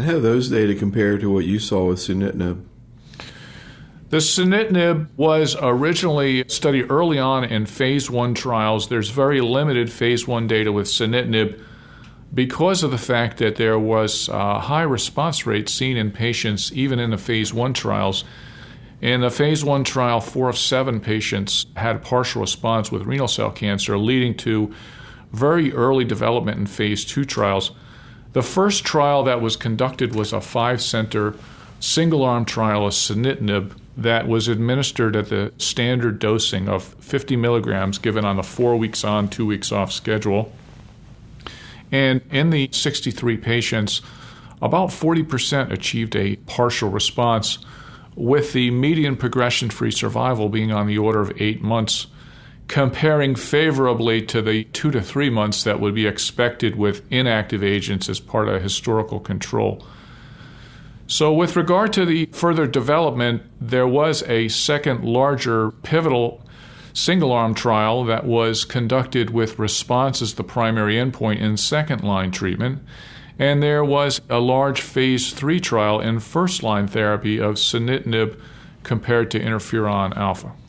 And how do those data compare to what you saw with sunitinib? The sunitinib was originally studied early on in phase 1 trials. There's very limited phase 1 data with sunitinib because of the fact that there was high response rates seen in patients even in the phase 1 trials. In the phase 1 trial, 4 of 7 patients had partial response with renal cell cancer, leading to very early development in phase 2 trials. The first trial that was conducted was a 5-center single-arm trial of sunitinib that was administered at the standard dosing of 50 milligrams given on the 4 weeks on, 2 weeks off schedule. And in the 63 patients, about 40% achieved a partial response, with the median progression-free survival being on the order of 8 months, comparing favorably to the 2 to 3 months that would be expected with inactive agents as part of historical control. So with regard to the further development, there was a second larger pivotal single-arm trial that was conducted with response as the primary endpoint in second-line treatment, and there was a large phase 3 trial in first-line therapy of sunitinib compared to interferon alpha.